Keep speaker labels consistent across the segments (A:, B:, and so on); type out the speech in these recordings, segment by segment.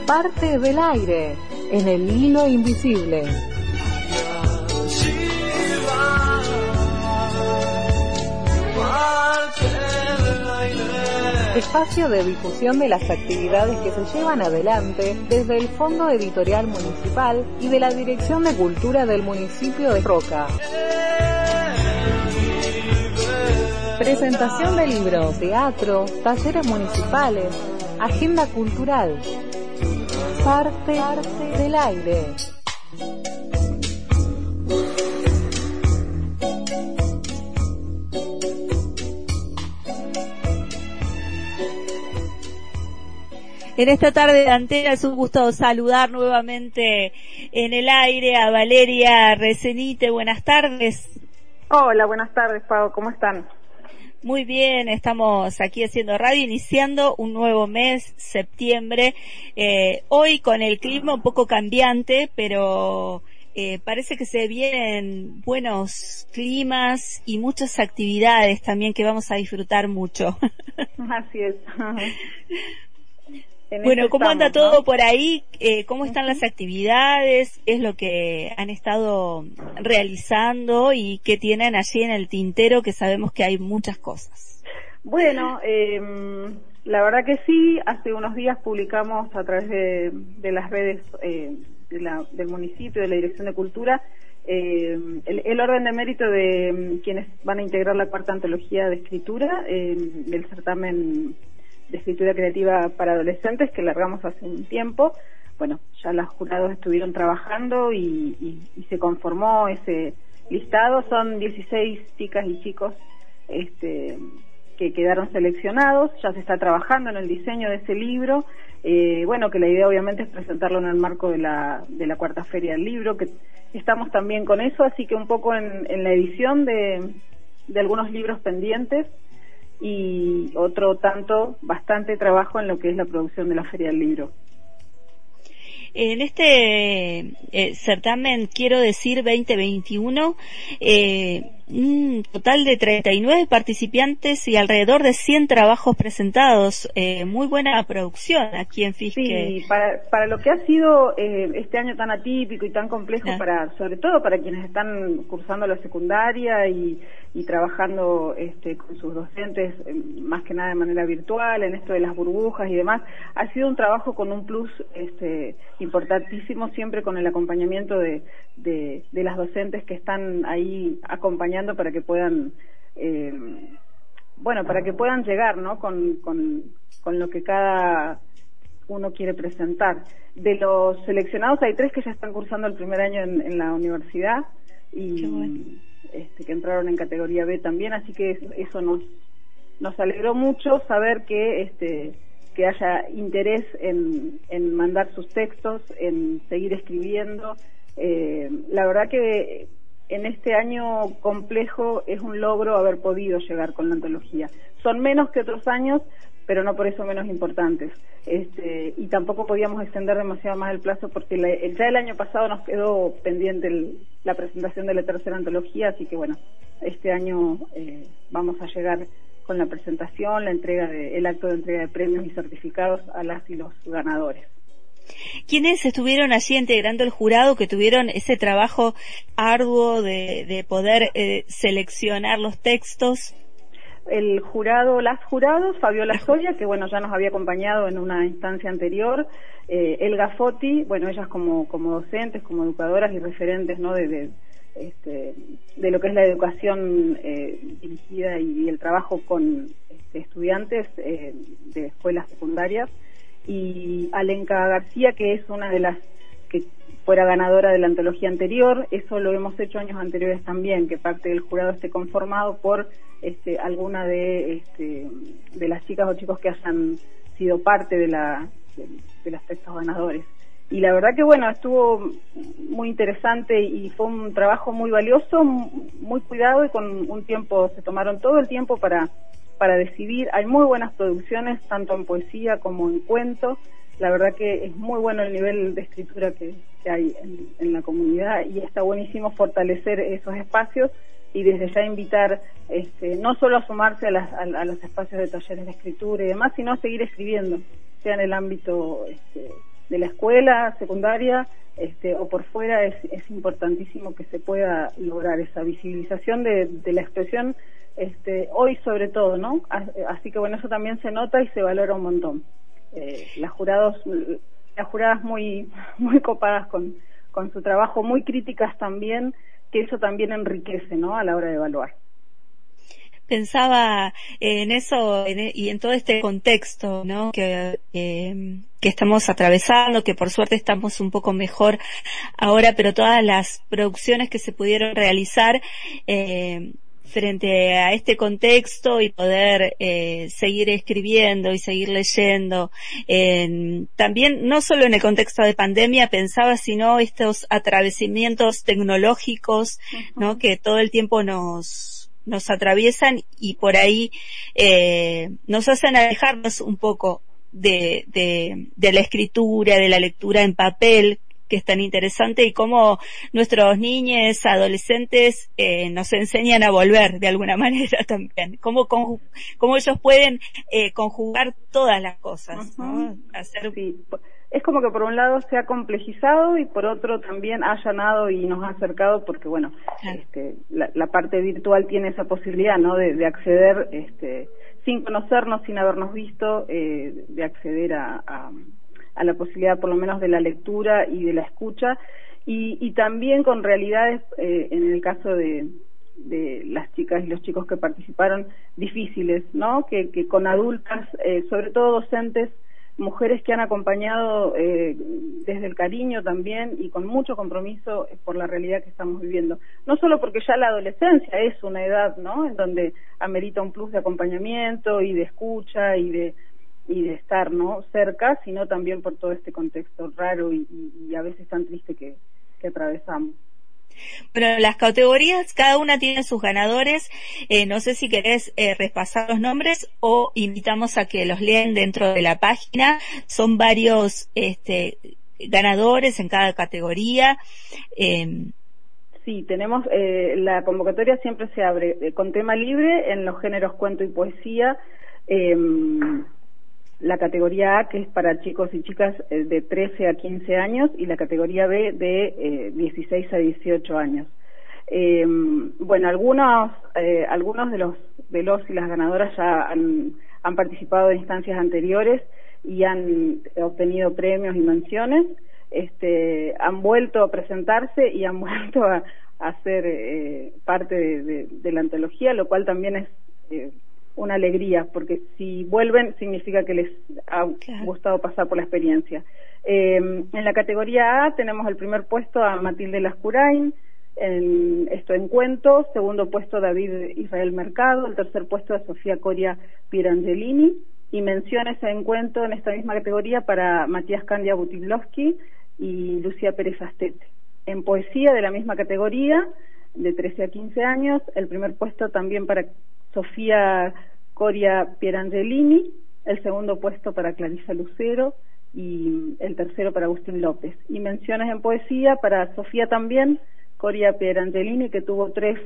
A: Parte del aire, en el hilo invisible. Espacio de difusión de las actividades que se llevan adelante desde el Fondo Editorial Municipal y de la Dirección de Cultura del municipio de Roca. Presentación de libros, teatro, talleres municipales, agenda cultural. Parte del aire.
B: En esta tarde de antena es un gusto saludar nuevamente en el aire a Valeria Recenite. Buenas tardes.
C: Hola, buenas tardes, Pau. ¿Cómo están?
B: Muy bien, estamos aquí haciendo radio, iniciando un nuevo mes, septiembre. Hoy con el clima un poco cambiante, pero parece que se vienen buenos climas y muchas actividades también que vamos a disfrutar mucho.
C: Así es.
B: Bueno, ¿cómo anda todo por ahí? ¿Cómo están las actividades? ¿Qué es lo que han estado realizando y qué tienen allí en el tintero, que sabemos que hay muchas cosas?
C: Bueno, la verdad que sí. Hace unos días publicamos a través de las redes del municipio, de la Dirección de Cultura, el orden de mérito de quienes van a integrar la cuarta antología de escritura del certamen de escritura creativa para adolescentes que largamos hace un tiempo. Bueno, ya los jurados estuvieron trabajando y se conformó ese listado. Son 16 chicas y chicos que quedaron seleccionados. Ya se está trabajando en el diseño de ese libro. Bueno, que la idea obviamente es presentarlo en el marco de la cuarta feria del libro, que estamos también con eso, así que un poco en la edición de algunos libros pendientes, y otro tanto, bastante trabajo en lo que es la producción de la Feria del Libro.
B: En este certamen, quiero decir 2021, un total de 39 participantes y alrededor de 100 trabajos presentados. Muy buena producción aquí en Fisque.
C: Sí, para lo que ha sido este año tan atípico y tan complejo, sobre todo para quienes están cursando la secundaria y trabajando con sus docentes, más que nada de manera virtual, en esto de las burbujas y demás, ha sido un trabajo con un plus importantísimo, siempre con el acompañamiento de las docentes que están ahí acompañando para que puedan para que puedan llegar, ¿no?, con lo que cada uno quiere presentar. De los seleccionados hay 3 que ya están cursando el primer año en la universidad y que entraron en categoría B también, así que eso nos alegró mucho saber que haya interés en mandar sus textos, en seguir escribiendo. La verdad que en este año complejo es un logro haber podido llegar con la antología. Son menos que otros años, pero no por eso menos importantes. Y tampoco podíamos extender demasiado más el plazo porque ya el año pasado nos quedó pendiente la presentación de la tercera antología, así que bueno, este año vamos a llegar con la presentación, el acto de entrega de premios y certificados a las y los ganadores.
B: ¿Quiénes estuvieron allí integrando el jurado, que tuvieron ese trabajo arduo de poder seleccionar los textos?
C: El jurado, las jurados, Fabiola Soya, que bueno, ya nos había acompañado en una instancia anterior, Elga Foti, bueno, ellas como docentes, como educadoras y referentes, ¿no?, de lo que es la educación dirigida y el trabajo con estudiantes de escuelas secundarias, y Alenka García, que es una de las que fuera ganadora de la antología anterior. Eso lo hemos hecho años anteriores también, que parte del jurado esté conformado por alguna de las chicas o chicos que hayan sido parte de los textos ganadores. Y la verdad que bueno, estuvo muy interesante y fue un trabajo muy valioso, muy cuidado, y con un tiempo, se tomaron todo el tiempo para decidir. Hay muy buenas producciones, tanto en poesía como en cuento. La verdad que es muy bueno el nivel de escritura que hay en la comunidad, y está buenísimo fortalecer esos espacios y desde ya invitar no solo a sumarse a los espacios de talleres de escritura y demás, sino a seguir escribiendo, sea en el ámbito de la escuela secundaria o por fuera, es importantísimo que se pueda lograr esa visibilización de la expresión, hoy sobre todo, ¿no? Así que bueno, eso también se nota y se valora un montón. Las juradas muy copadas con su trabajo, muy críticas también, que eso también enriquece, ¿no?, a la hora de evaluar.
B: Pensaba en eso y en todo este contexto, ¿no?, que estamos atravesando, que por suerte estamos un poco mejor ahora, pero todas las producciones que se pudieron realizar frente a este contexto y poder seguir escribiendo y seguir leyendo, también no solo en el contexto de pandemia pensaba, sino estos atravesamientos tecnológicos, ¿no?, que todo el tiempo nos atraviesan y por ahí nos hacen alejarnos un poco de la escritura, de la lectura en papel, que es tan interesante, y cómo nuestros niños, adolescentes nos enseñan a volver de alguna manera también, cómo ellos pueden conjugar todas las cosas, ¿no?
C: Sí. Es como que por un lado se ha complejizado y por otro también ha allanado y nos ha acercado, porque bueno, claro, la parte virtual tiene esa posibilidad, ¿no?, de acceder sin conocernos, sin habernos visto, de acceder a la posibilidad por lo menos de la lectura y de la escucha, y también con realidades, en el caso de las chicas y los chicos que participaron, difíciles, ¿no?, que con adultas, sobre todo docentes, mujeres que han acompañado desde el cariño también y con mucho compromiso por la realidad que estamos viviendo. No solo porque ya la adolescencia es una edad, ¿no?, en donde amerita un plus de acompañamiento y de escucha y de estar, ¿no?, cerca, sino también por todo este contexto raro y a veces tan triste que atravesamos.
B: Bueno, las categorías, cada una tiene sus ganadores. No sé si querés repasar los nombres o invitamos a que los lean dentro de la página. Son varios ganadores en cada categoría.
C: Sí, tenemos la convocatoria siempre se abre con tema libre en los géneros cuento y poesía. La categoría A, que es para chicos y chicas de 13 a 15 años, y la categoría B de 16 a 18 años. Bueno, algunos de los y las ganadoras ya han participado en instancias anteriores y han obtenido premios y menciones, han vuelto a presentarse y han vuelto a ser parte de la antología, lo cual también es una alegría, porque si vuelven significa que les ha gustado pasar por la experiencia. En la categoría A tenemos el primer puesto a Matilde Lascurain, en cuento, segundo puesto David Israel Mercado, el tercer puesto a Sofía Coria Pierangelini, y menciones en cuento en esta misma categoría para Matías Candia Butiblovsky y Lucía Pérez Astete. En poesía de la misma categoría, de 13 a 15 años, el primer puesto también para Sofía Coria Pierangelini, el segundo puesto para Clarisa Lucero y el tercero para Agustín López. Y menciones en poesía para Sofía también, Coria Pierangelini, que tuvo tres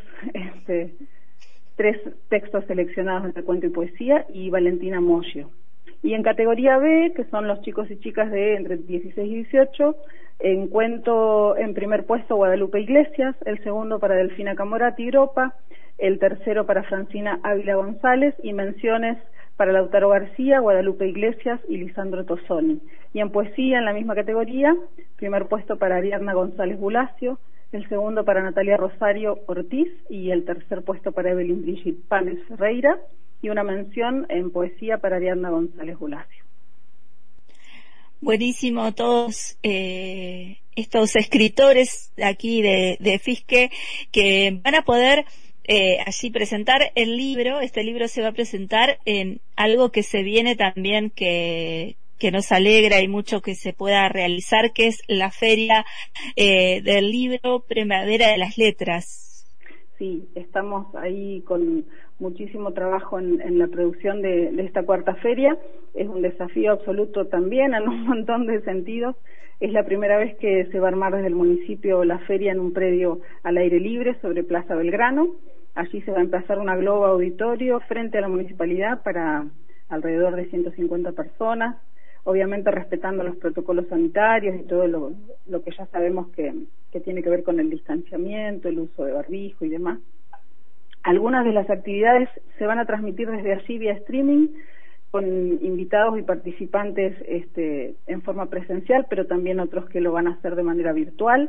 C: textos seleccionados entre cuento y poesía, y Valentina Moggio. Y en categoría B, que son los chicos y chicas de entre 16 y 18, en cuento, en primer puesto Guadalupe Iglesias, el segundo para Delfina Camorati Gropa, el tercero para Francina Ávila González, y menciones para Lautaro García, Guadalupe Iglesias y Lisandro Tosoni. Y en poesía, en la misma categoría, primer puesto para Ariadna González Bulacio, el segundo para Natalia Rosario Ortiz y el tercer puesto para Evelyn Brigitte Panes Ferreira, y una mención en poesía para Ariadna González Bulacio.
B: Buenísimo, todos estos escritores aquí de Fisque que van a poder allí presentar el libro. Este libro se va a presentar en algo que se viene también que nos alegra y mucho que se pueda realizar, que es la feria del libro Primavera de las Letras.
C: Sí, estamos ahí con muchísimo trabajo en la producción de esta cuarta feria. Es un desafío absoluto también en un montón de sentidos. Es la primera vez que se va a armar desde el municipio la feria en un predio al aire libre sobre Plaza Belgrano. Allí se va a emplazar una globa auditorio frente a la municipalidad para alrededor de 150 personas. obviamente respetando los protocolos sanitarios y todo lo que ya sabemos que tiene que ver con el distanciamiento, el uso de barbijo y demás. Algunas de las actividades se van a transmitir desde allí vía streaming, con invitados y participantes en forma presencial, pero también otros que lo van a hacer de manera virtual,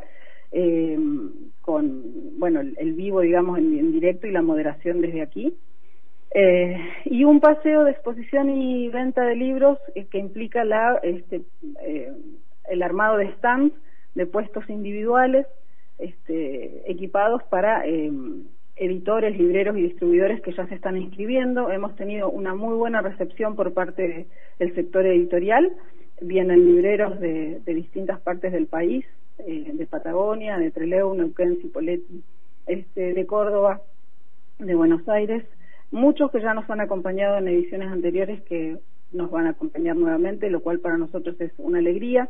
C: con el vivo, digamos, en directo y la moderación desde aquí. Y un paseo de exposición y venta de libros que implica el armado de stands, de puestos individuales, equipados para editores, libreros y distribuidores que ya se están inscribiendo. Hemos tenido una muy buena recepción por parte del sector editorial. Vienen libreros de distintas partes del país, de Patagonia, de Trelew, Neuquén, Cipolletti, de Córdoba, de Buenos Aires. Muchos que ya nos han acompañado en ediciones anteriores que nos van a acompañar nuevamente, lo cual para nosotros es una alegría.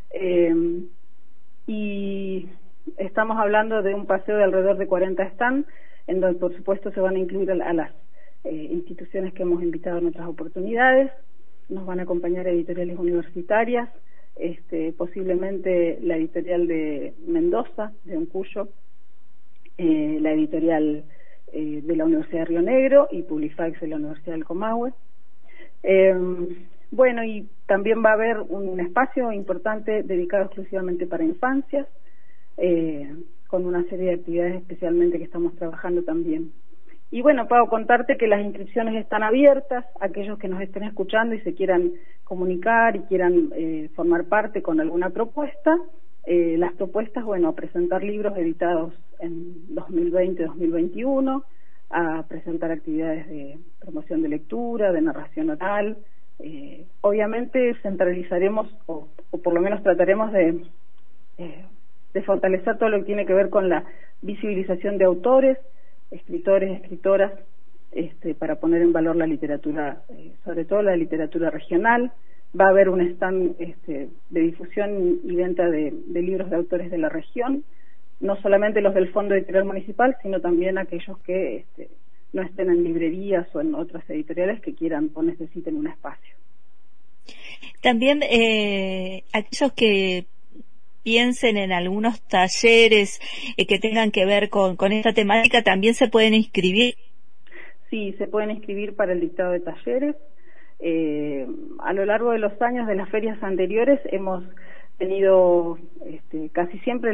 C: Y estamos hablando de un paseo de alrededor de 40 stands, en donde por supuesto se van a incluir a las instituciones que hemos invitado en otras oportunidades. Nos van a acompañar editoriales universitarias, posiblemente la editorial de Mendoza, de Uncuyo, la editorial de la Universidad de Río Negro y Publifax de la Universidad del Comahue. Y también va a haber un espacio importante dedicado exclusivamente para infancias, con una serie de actividades especialmente que estamos trabajando también. Y bueno, Pau, contarte que las inscripciones están abiertas. Aquellos que nos estén escuchando y se quieran comunicar y quieran formar parte con alguna propuesta, las propuestas, a presentar libros editados en 2020-2021, a presentar actividades de promoción de lectura, de narración oral. Obviamente centralizaremos, o por lo menos trataremos de fortalecer todo lo que tiene que ver con la visibilización de autores, escritores, escritoras, para poner en valor la literatura, sobre todo la literatura regional. Va a haber un stand de difusión y venta de libros de autores de la región, no solamente los del Fondo Editorial Municipal, sino también aquellos que no estén en librerías o en otras editoriales que quieran o necesiten un espacio.
B: También aquellos que piensen en algunos talleres que tengan que ver con esta temática, ¿también se pueden inscribir?
C: Sí, se pueden inscribir para el dictado de talleres. A lo largo de los años de las ferias anteriores hemos tenido casi siempre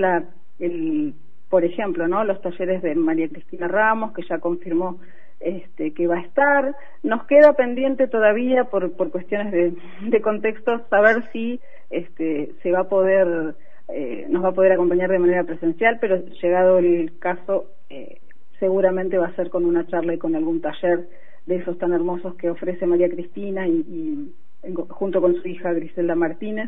C: por ejemplo, los talleres de María Cristina Ramos, que ya confirmó que va a estar. Nos queda pendiente todavía por cuestiones de contexto saber si se va a poder nos va a poder acompañar de manera presencial, pero llegado el caso seguramente va a ser con una charla y con algún taller de esos tan hermosos que ofrece María Cristina y junto con su hija Griselda Martínez.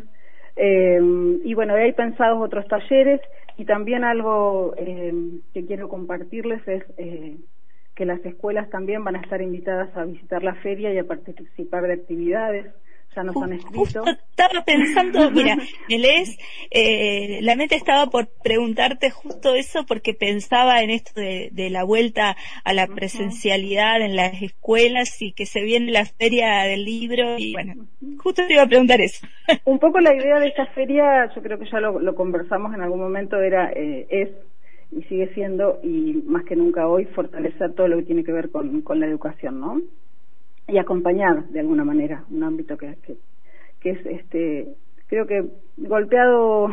C: Hay pensados otros talleres, y también algo que quiero compartirles es que las escuelas también van a estar invitadas a visitar la feria y a participar de actividades. Ya nos han escrito.
B: Justo estaba pensando, mira, me lees, la mente estaba por preguntarte justo eso, porque pensaba en esto de la vuelta a la presencialidad en las escuelas y que se viene la feria del libro, y justo te iba a preguntar eso.
C: Un poco la idea de esta feria, yo creo que ya lo conversamos en algún momento, es y sigue siendo, y más que nunca hoy, fortalecer todo lo que tiene que ver con la educación, ¿no? Y acompañar de alguna manera un ámbito que es creo que golpeado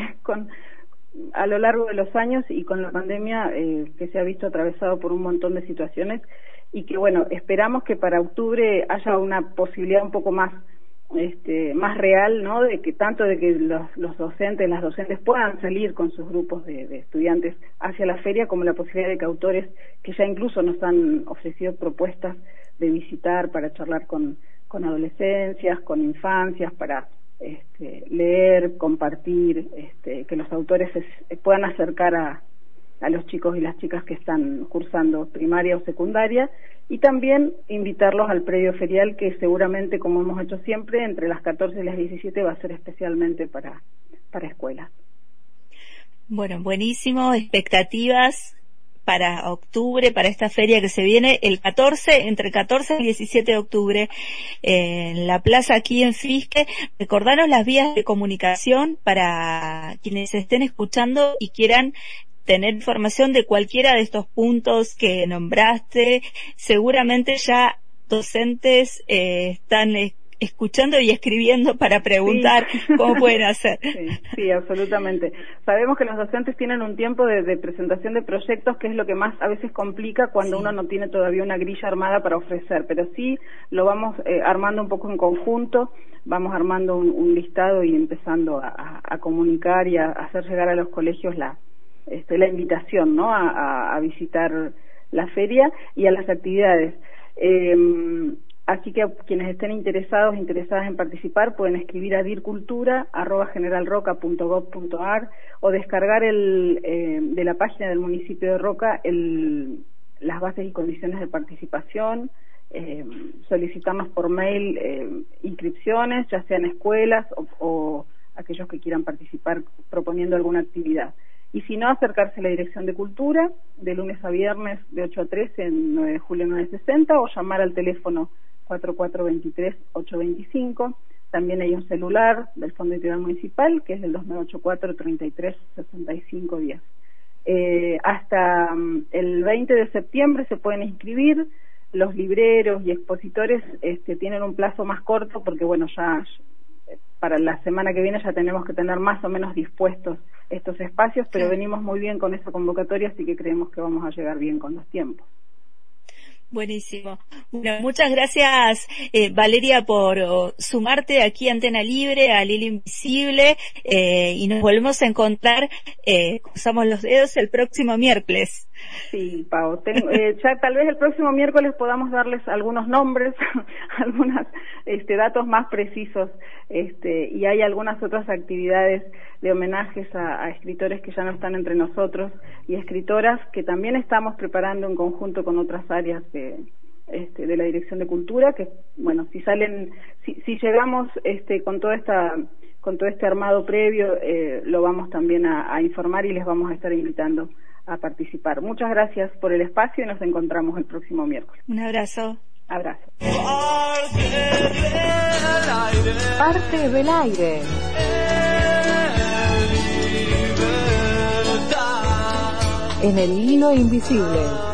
C: a lo largo de los años y con la pandemia que se ha visto atravesado por un montón de situaciones, y que esperamos que para octubre haya una posibilidad un poco más real, ¿no? De que los docentes, las docentes puedan salir con sus grupos de estudiantes hacia la feria, como la posibilidad de que autores que ya incluso nos han ofrecido propuestas de visitar para charlar con adolescencias, con infancias, para leer, compartir, que los autores se puedan acercar a los chicos y las chicas que están cursando primaria o secundaria, y también invitarlos al predio ferial, que seguramente, como hemos hecho siempre, entre las 14 y las 17 va a ser especialmente para escuelas.
B: Bueno, buenísimo, expectativas para octubre, para esta feria que se viene entre el 14 y el 17 de octubre, en la plaza aquí en Fisque. Recordaros las vías de comunicación para quienes estén escuchando y quieran tener información de cualquiera de estos puntos que nombraste. Seguramente ya docentes están escuchando y escribiendo para preguntar cómo pueden hacer.
C: Sí, absolutamente. Sabemos que los docentes tienen un tiempo de presentación de proyectos, que es lo que más a veces complica cuando uno no tiene todavía una grilla armada para ofrecer, pero sí lo vamos armando un poco en conjunto, vamos armando un listado y empezando a comunicar y a hacer llegar a los colegios la invitación, ¿no?, a visitar la feria y a las actividades. Así que quienes estén interesadas en participar pueden escribir a dircultura@generalroca.gov.ar o descargar de la página del municipio de Roca las bases y condiciones de participación, solicitarnos por mail inscripciones, ya sean escuelas o aquellos que quieran participar proponiendo alguna actividad. Y si no, acercarse a la Dirección de Cultura de lunes a viernes de 8 a 13 en 9 de julio 960 o llamar al teléfono 4423-825. También hay un celular del Fondo Editorial Municipal, que es el 2984-336510. Hasta el 20 de septiembre se pueden inscribir. Los libreros y expositores tienen un plazo más corto porque, bueno, ya para la semana que viene ya tenemos que tener más o menos dispuestos estos espacios, pero venimos muy bien con esta convocatoria, así que creemos que vamos a llegar bien con los tiempos.
B: Buenísimo. Bueno, muchas gracias, Valeria, por sumarte aquí a Antena Libre, al Hilo Invisible, y nos volvemos a encontrar, cruzamos los dedos, el próximo miércoles.
C: Sí, Pau, ya tal vez el próximo miércoles podamos darles algunos nombres, algunos datos más precisos, y hay algunas otras actividades de homenajes a escritores que ya no están entre nosotros y escritoras que también estamos preparando en conjunto con otras áreas de la Dirección de Cultura, que bueno, si llegamos con todo este armado previo, lo vamos también a informar y les vamos a estar invitando a participar. Muchas gracias por el espacio y nos encontramos el próximo miércoles.
B: Un abrazo.
C: Abrazo.
A: Parte del aire. En el Hilo Invisible.